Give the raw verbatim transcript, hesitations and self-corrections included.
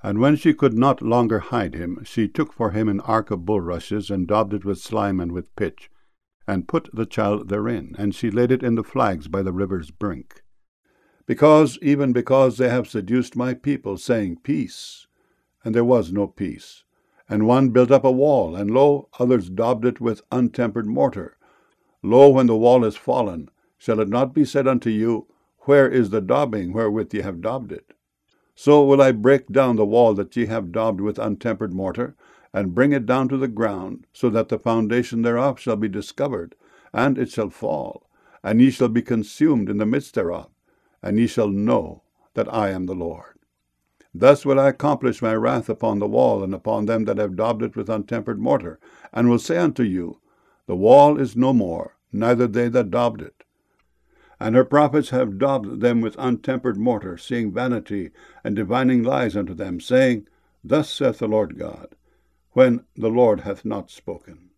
And when she could not longer hide him, she took for him an ark of bulrushes, and daubed it with slime and with pitch, and put the child therein, and she laid it in the flags by the river's brink. Because, even because they have seduced my people, saying, Peace, and there was no peace. And one built up a wall, and lo, others daubed it with untempered mortar. Lo, when the wall is fallen, shall it not be said unto you, Where is the daubing wherewith ye have daubed it? So will I break down the wall that ye have daubed with untempered mortar, and bring it down to the ground, so that the foundation thereof shall be discovered, and it shall fall, and ye shall be consumed in the midst thereof, and ye shall know that I am the Lord. Thus will I accomplish my wrath upon the wall, and upon them that have daubed it with untempered mortar, and will say unto you, The wall is no more, neither they that daubed it. And her prophets have daubed them with untempered mortar, seeing vanity, and divining lies unto them, saying, Thus saith the Lord God, when the Lord hath not spoken.